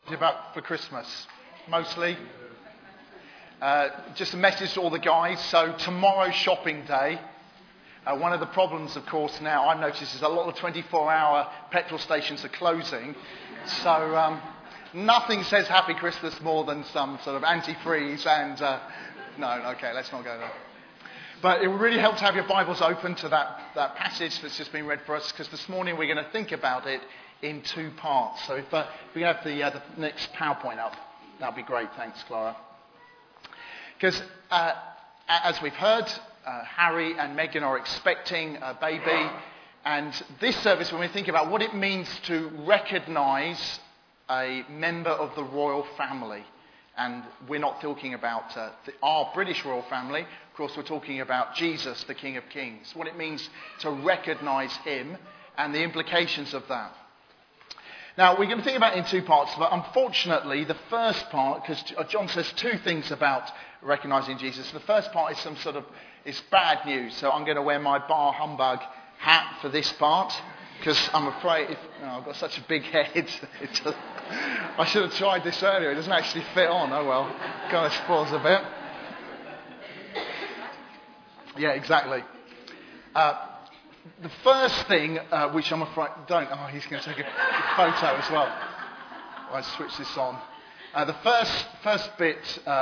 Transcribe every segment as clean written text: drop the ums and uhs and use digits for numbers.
About for Christmas, mostly. Just a message to all the guys. So tomorrow's shopping day. One of the problems, of course, now I've noticed is a lot of 24-hour petrol stations are closing. So nothing says Happy Christmas more than some sort of antifreeze and... okay, let's not go there. But it would really help to have your Bibles open to that passage that's just been read for us, because this morning we're going to think about it in two parts. So if we have the next PowerPoint up, that'd be great. Thanks, Clara. Because as we've heard, Harry and Meghan are expecting a baby. And this service, when we think about what it means to recognise a member of the royal family, and we're not talking about our British royal family. Of course, we're talking about Jesus, the King of Kings. What it means to recognise him and the implications of that. Now, we're going to think about it in two parts, but unfortunately, the first part, because John says two things about recognising Jesus. The first part is it's bad news, so I'm going to wear my bar humbug hat for this part, because I'm afraid, I've got such a big head, I should have tried this earlier, it doesn't actually fit on, oh well, kind of spoils a bit. Yeah, exactly. The first thing, which I'm afraid, he's going to take a photo as well. I'll switch this on. The first bit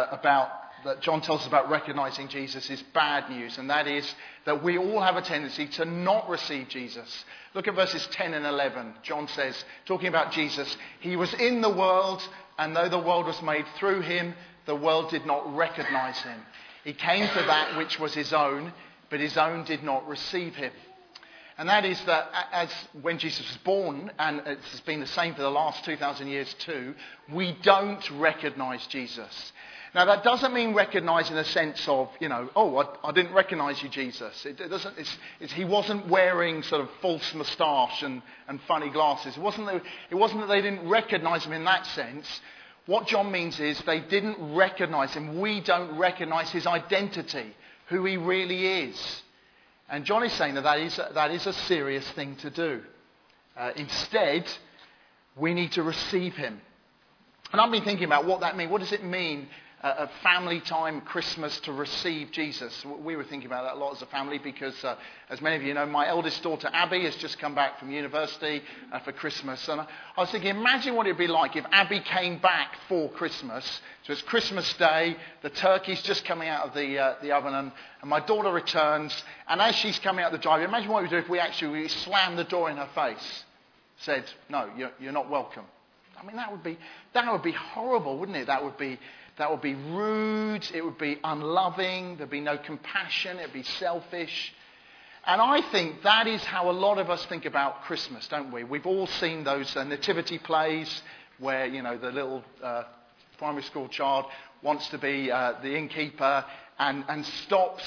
that John tells us about recognising Jesus is bad news, and that is that we all have a tendency to not receive Jesus. Look at verses 10 and 11. John says, talking about Jesus, he was in the world, and though the world was made through him, the world did not recognise him. He came to that which was his own, but his own did not receive him. And that is that as when Jesus was born, and it's been the same for the last 2,000 years too, we don't recognise Jesus. Now that doesn't mean recognise in the sense of, I didn't recognise you, Jesus. He wasn't wearing sort of false moustache and funny glasses. It wasn't that they didn't recognise him in that sense. What John means is they didn't recognise him. We don't recognise his identity, who he really is. And John is saying that is a serious thing to do. Instead, we need to receive him. And I've been thinking about what that means. What does it mean at family time, Christmas, to receive Jesus? We were thinking about that a lot as a family because, as many of you know, my eldest daughter, Abby, has just come back from university for Christmas. And I was thinking, imagine what it would be like if Abby came back for Christmas. So it's Christmas Day, the turkey's just coming out of the oven, and my daughter returns. And as she's coming out the drive, imagine what we do if we actually slammed the door in her face, said, no, you're not welcome. I mean, that would be horrible, wouldn't it? That would be rude, it would be unloving, there'd be no compassion, it'd be selfish. And I think that is how a lot of us think about Christmas, don't we? We've all seen those nativity plays where, the little primary school child wants to be the innkeeper and stops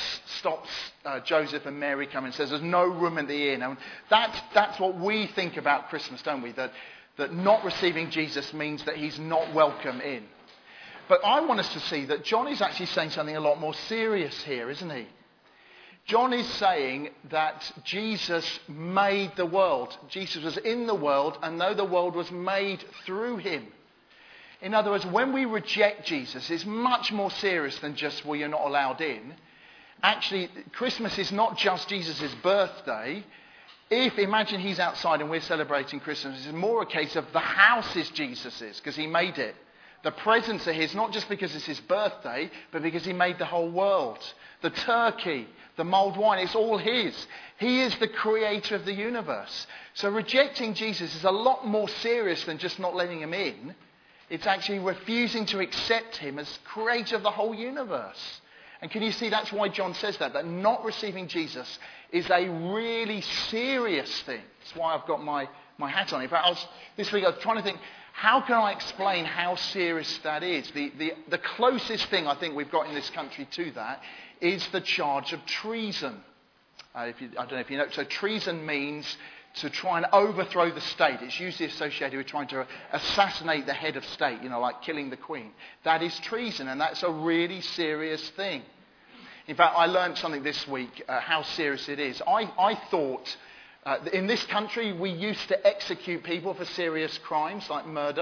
Joseph and Mary coming and says, there's no room in the inn. And that's what we think about Christmas, don't we? That not receiving Jesus means that he's not welcome in. But I want us to see that John is actually saying something a lot more serious here, isn't he? John is saying that Jesus made the world. Jesus was in the world, and though the world was made through him. In other words, when we reject Jesus, it's much more serious than just, well, you're not allowed in. Actually, Christmas is not just Jesus' birthday. Imagine he's outside and we're celebrating Christmas, it's more a case of the house is Jesus's, because he made it. The presents are his, not just because it's his birthday, but because he made the whole world. The turkey, the mulled wine, it's all his. He is the creator of the universe. So rejecting Jesus is a lot more serious than just not letting him in. It's actually refusing to accept him as creator of the whole universe. And can you see that's why John says that not receiving Jesus is a really serious thing. That's why I've got my hat on. In fact, this week I was trying to think, how can I explain how serious that is? The closest thing I think we've got in this country to that is the charge of treason. I don't know if you know. So treason means to try and overthrow the state. It's usually associated with trying to assassinate the head of state, like killing the Queen. That is treason, and that's a really serious thing. In fact, I learned something this week, how serious it is. I thought in this country we used to execute people for serious crimes like murder.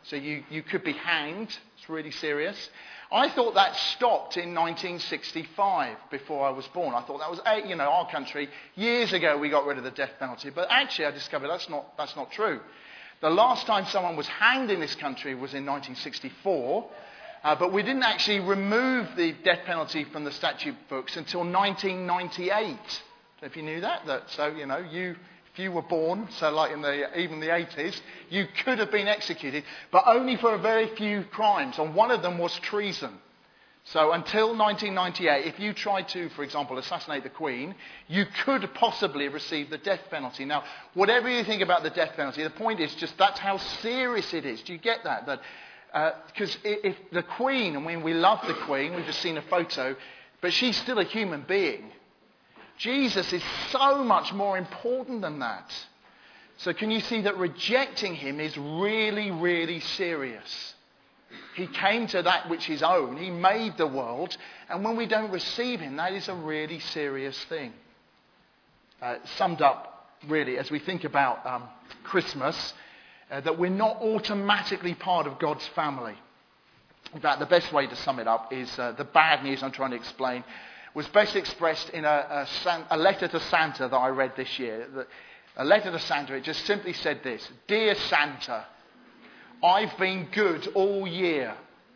So you could be hanged. It's really serious. I thought that stopped in 1965 before I was born. I thought that was, our country. Years ago we got rid of the death penalty. But actually I discovered that's not true. The last time someone was hanged in this country was in 1964. But we didn't actually remove the death penalty from the statute books until 1998. If you knew that. So, if you were born, so like in even the 80s, you could have been executed, but only for a very few crimes. And one of them was treason. So until 1998, if you tried to, for example, assassinate the Queen, you could possibly receive the death penalty. Now, whatever you think about the death penalty, the point is just that's how serious it is. Do you get that? Because if the Queen, and when we love the Queen, we've just seen a photo, but she's still a human being. Jesus is so much more important than that. So can you see that rejecting him is really, really serious? He came to that which is own. He made the world. And when we don't receive him, that is a really serious thing. Summed up, really, as we think about Christmas, that we're not automatically part of God's family. In fact, the best way to sum it up is the bad news I'm trying to explain was best expressed in a letter to Santa that I read this year. A letter to Santa, it just simply said this: Dear Santa, I've been good all year.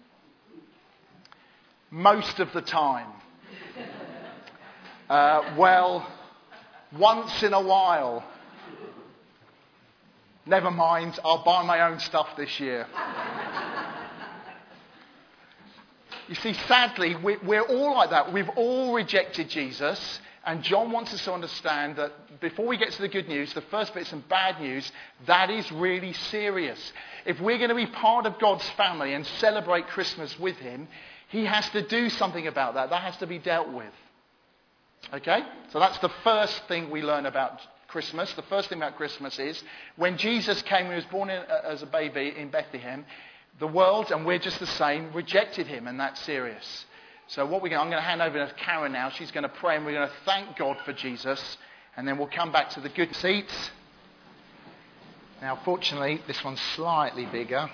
Most of the time. Once in a while. Never mind, I'll buy my own stuff this year. You see, sadly, we're all like that. We've all rejected Jesus. And John wants us to understand that before we get to the good news, the first bit's some bad news. That is really serious. If we're going to be part of God's family and celebrate Christmas with him, he has to do something about that. That has to be dealt with. Okay? So that's the first thing we learn about Christmas. The first thing about Christmas is when Jesus came, he was born as a baby in Bethlehem, the world, and we're just the same, rejected him, and that's serious. So I'm going to hand over to Karen now. She's going to pray, and we're going to thank God for Jesus, and then we'll come back to the good seats. Now, fortunately, this one's slightly bigger.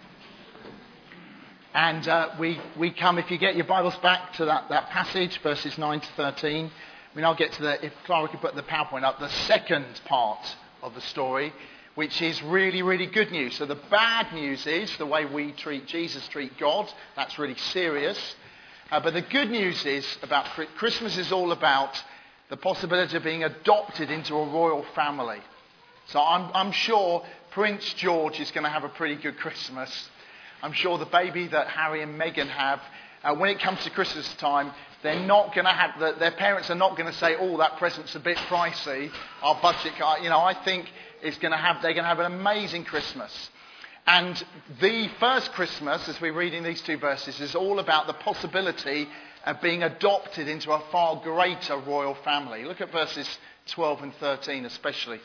And we come, if you get your Bibles back to that passage, verses 9 to 13. I'll get to if Clara could put the PowerPoint up, the second part of the story, which is really, really good news. So the bad news is the way we treat Jesus, treat God. That's really serious. But the good news is about Christmas is all about the possibility of being adopted into a royal family. So I'm sure Prince George is going to have a pretty good Christmas. I'm sure the baby that Harry and Meghan have, when it comes to Christmas time, they're not going to have, their parents are not going to say, oh, that present's a bit pricey, our budget, I think they're going to have an amazing Christmas. And the first Christmas, as we're reading these two verses, is all about the possibility of being adopted into a far greater royal family. Look at verses 12 and 13 especially.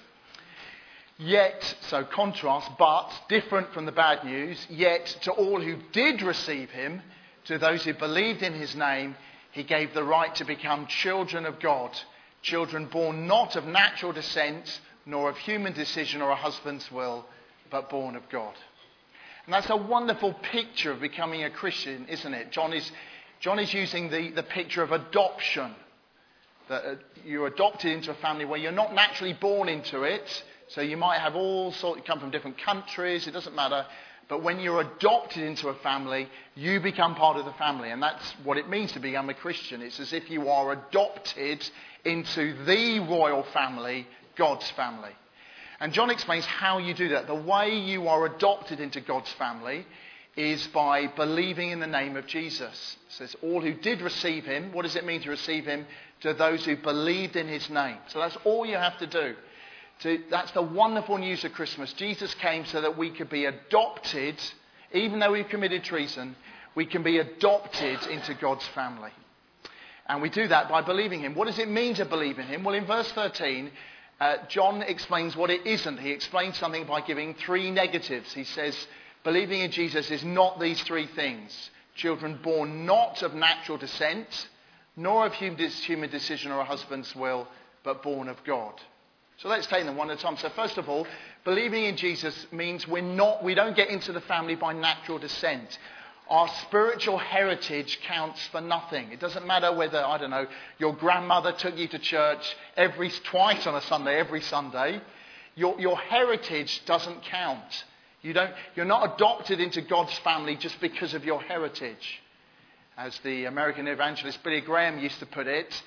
Yet, so contrast, but different from the bad news, yet to all who did receive him, to those who believed in his name, he gave the right to become children of God, children born not of natural descent, nor of human decision or a husband's will, but born of God. And that's a wonderful picture of becoming a Christian, isn't it? John is using the picture of adoption. That you're adopted into a family where you're not naturally born into it. So you might have all sorts, come from different countries, it doesn't matter. But when you're adopted into a family, you become part of the family. And that's what it means to become a Christian. It's as if you are adopted into the royal family, God's family. And John explains how you do that. The way you are adopted into God's family is by believing in the name of Jesus. It says, all who did receive him, what does it mean to receive him? To those who believed in his name. So that's all you have to do. That's the wonderful news of Christmas. Jesus came so that we could be adopted, even though we've committed treason, we can be adopted into God's family. And we do that by believing him. What does it mean to believe in him? Well, in verse 13, John explains what it isn't. He explains something by giving three negatives. He says, believing in Jesus is not these three things. Children born not of natural descent, nor of human decision or a husband's will, but born of God. So let's take them one at a time. So first of all, believing in Jesus means we don't get into the family by natural descent. Our spiritual heritage counts for nothing. It doesn't matter whether, I don't know, your grandmother took you to church twice on a Sunday, every Sunday. Your heritage doesn't count. You're not adopted into God's family just because of your heritage. As the American evangelist Billy Graham used to put it,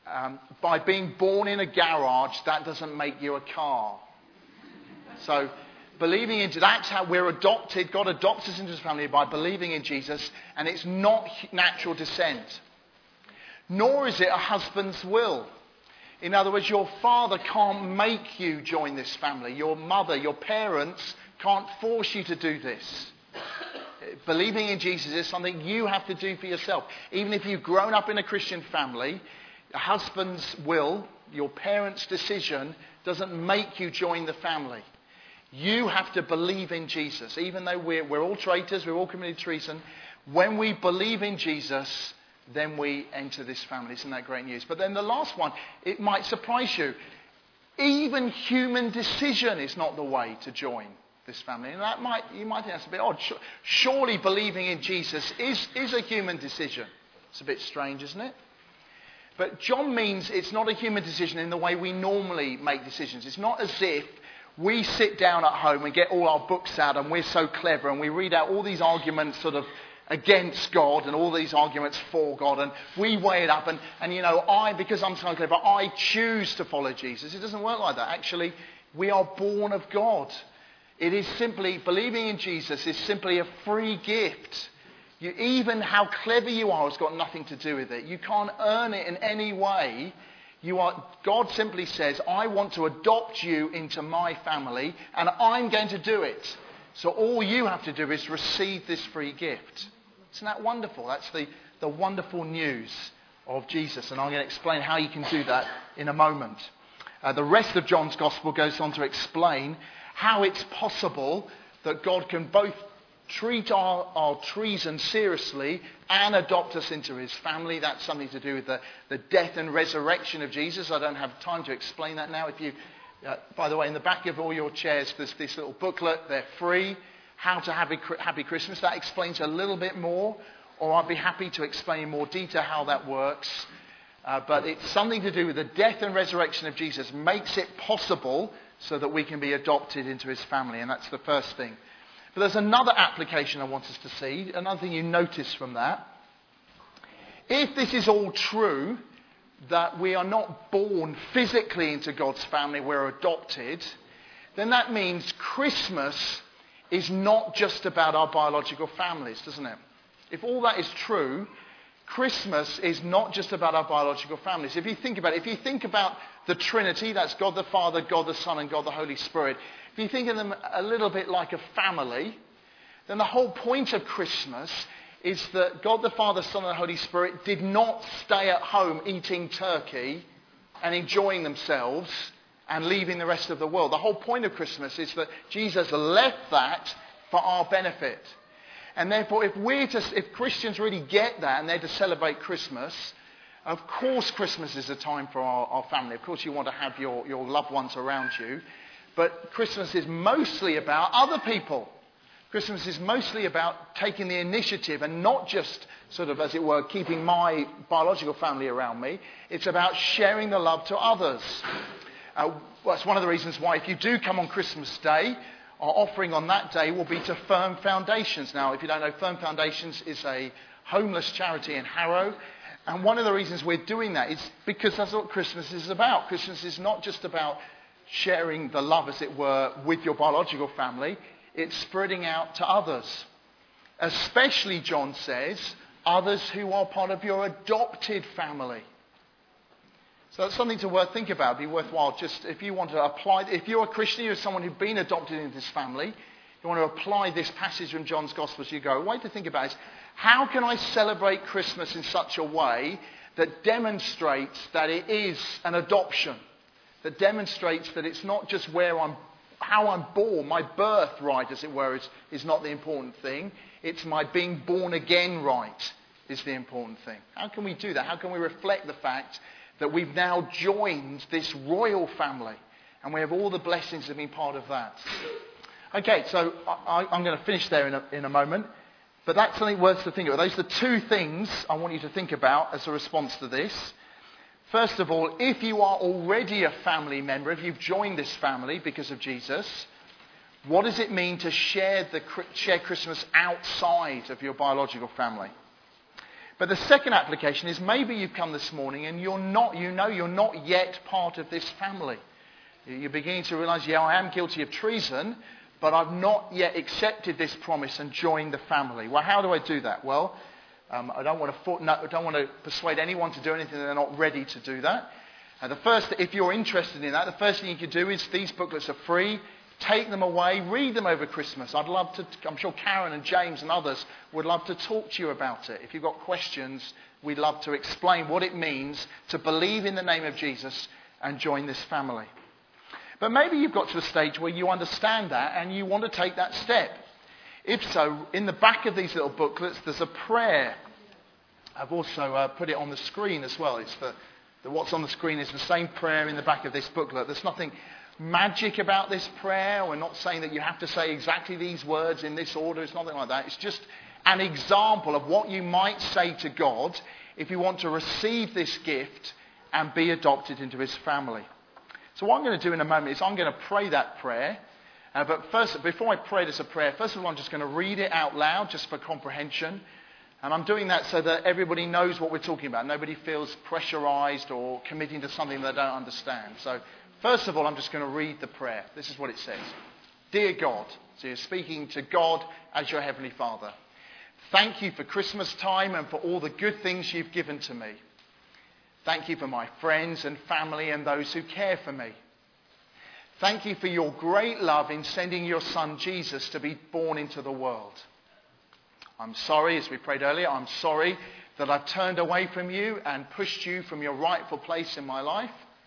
by being born in a garage, that doesn't make you a car. So, that's how we're adopted. God adopts us into his family by believing in Jesus, and it's not natural descent. Nor is it a husband's will. In other words, your father can't make you join this family. Your mother, your parents can't force you to do this. Believing in Jesus is something you have to do for yourself. Even if you've grown up in a Christian family, a husband's will, your parents' decision, doesn't make you join the family. You have to believe in Jesus. Even though we're all traitors, we're all committed treason, when we believe in Jesus, then we enter this family. Isn't that great news? But then the last one, it might surprise you. Even human decision is not the way to join this family. And you might think that's a bit odd. Surely believing in Jesus is a human decision. It's a bit strange, isn't it? But John means it's not a human decision in the way we normally make decisions. It's not as if we sit down at home and get all our books out and we're so clever and we read out all these arguments sort of against God and all these arguments for God, and we weigh it up and because I'm so clever, I choose to follow Jesus. It doesn't work like that. Actually, we are born of God. It is simply, believing in Jesus is simply a free gift. Even how clever you are has got nothing to do with it. You can't earn it in any way. God simply says, I want to adopt you into my family, and I'm going to do it. So all you have to do is receive this free gift. Isn't that wonderful? That's the wonderful news of Jesus. And I'm going to explain how you can do that in a moment. The rest of John's Gospel goes on to explain how it's possible that God can both treat our treason seriously and adopt us into his family. That's something to do with the death and resurrection of Jesus. I don't have time to explain that now. By the way, in the back of all your chairs, there's this little booklet. They're free. How to have a Happy Christmas. That explains a little bit more, or I'd be happy to explain in more detail how that works. But it's something to do with the death and resurrection of Jesus makes it possible so that we can be adopted into his family. And that's the first thing. But there's another application I want us to see, another thing you notice from that. If this is all true, that we are not born physically into God's family, we're adopted, then that means Christmas is not just about our biological families, doesn't it? If all that is true, Christmas is not just about our biological families. If you think about it, if you think about the Trinity, that's God the Father, God the Son, and God the Holy Spirit, if you think of them a little bit like a family, then the whole point of Christmas is that God the Father, Son, and the Holy Spirit did not stay at home eating turkey and enjoying themselves and leaving the rest of the world. The whole point of Christmas is that Jesus left that for our benefit. And therefore, if Christians really get that and they're to celebrate Christmas, of course Christmas is a time for our family. Of course you want to have your loved ones around you. But Christmas is mostly about other people. Christmas is mostly about taking the initiative and not just sort of, as it were, keeping my biological family around me. It's about sharing the love to others. That's one of the reasons why if you do come on Christmas Day, our offering on that day will be to Firm Foundations. Now, if you don't know, Firm Foundations is a homeless charity in Harrow. And one of the reasons we're doing that is because that's what Christmas is about. Christmas is not just about sharing the love, as it were, with your biological family. It's spreading out to others. Especially, John says, others who are part of your adopted family. So that's something to think about. It'd be worthwhile just if you want to apply. If you're a Christian, you're someone who's been adopted into this family, you want to apply this passage from John's Gospel as you go. A way to think about it is, how can I celebrate Christmas in such a way that demonstrates that it is an adoption? That demonstrates that it's not just how I'm born, my birthright, as it were, is not the important thing. It's my being born again right is the important thing. How can we do that? How can we reflect the fact that we've now joined this royal family? And we have all the blessings that have been part of that. Okay, so I'm going to finish there in a moment. But that's something worth to think about. Those are the two things I want you to think about as a response to this. First of all, if you are already a family member, if you've joined this family because of Jesus, what does it mean to share Christmas outside of your biological family? But the second application is maybe you've come this morning and you're not yet part of this family. You're beginning to realize, I am guilty of treason, but I've not yet accepted this promise and joined the family. Well, how do I do that? Well, I don't want to persuade anyone to do anything they're not ready to do that. If you're interested in that, the first thing you can do is these booklets are free. Take them away, read them over Christmas. I'm sure Karen and James and others would love to talk to you about it. If you've got questions, we'd love to explain what it means to believe in the name of Jesus and join this family. But maybe you've got to a stage where you understand that and you want to take that step. If so, in the back of these little booklets, there's a prayer. I've also put it on the screen as well. It's what's on the screen is the same prayer in the back of this booklet. There's nothing magic about this prayer. We're not saying that you have to say exactly these words in this order. It's nothing like that. It's just an example of what you might say to God if you want to receive this gift and be adopted into his family. So what I'm going to do in a moment is I'm going to pray that prayer. But first, before I pray this a prayer, first of all, I'm just going to read it out loud just for comprehension. And I'm doing that so that everybody knows what we're talking about. Nobody feels pressurized or committing to something they don't understand. So first of all, I'm just going to read the prayer. This is what it says. Dear God, so you're speaking to God as your Heavenly Father. Thank you for Christmas time and for all the good things you've given to me. Thank you for my friends and family and those who care for me. Thank you for your great love in sending your son Jesus to be born into the world. I'm sorry, as we prayed earlier, I'm sorry that I've turned away from you and pushed you from your rightful place in my life.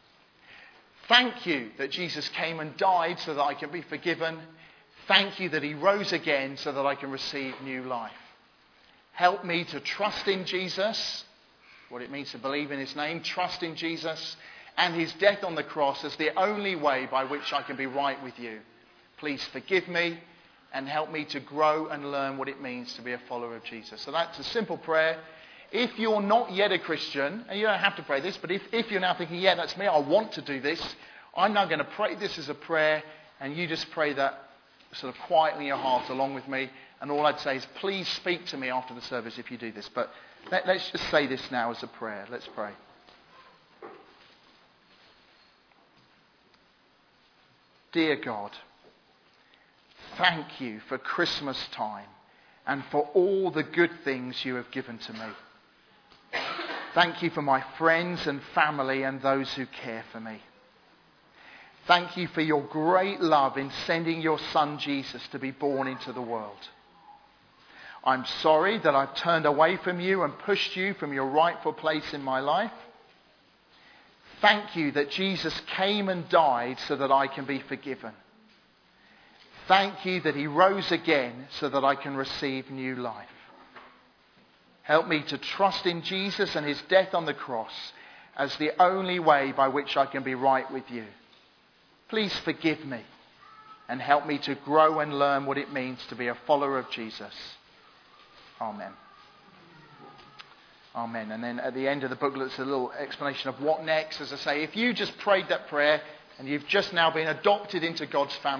Thank you that Jesus came and died so that I can be forgiven. Thank you that he rose again so that I can receive new life. Help me to trust in Jesus, what it means to believe in his name, trust in Jesus and his death on the cross as the only way by which I can be right with you. Please forgive me and help me to grow and learn what it means to be a follower of Jesus. So that's a simple prayer. If you're not yet a Christian, and you don't have to pray this, but if you're now thinking, that's me, I want to do this, I'm now going to pray this as a prayer, and you just pray that sort of quietly in your heart along with me. And all I'd say is, please speak to me after the service if you do this. But let's just say this now as a prayer. Let's pray. Dear God, thank you for Christmas time and for all the good things you have given to me. Thank you for my friends and family and those who care for me. Thank you for your great love in sending your son Jesus to be born into the world. I'm sorry that I've turned away from you and pushed you from your rightful place in my life. Thank you that Jesus came and died so that I can be forgiven. Thank you that he rose again so that I can receive new life. Help me to trust in Jesus and his death on the cross as the only way by which I can be right with you. Please forgive me and help me to grow and learn what it means to be a follower of Jesus. Amen. Amen. And then at the end of the booklet, it's a little explanation of what next. As I say, if you just prayed that prayer and you've just now been adopted into God's family,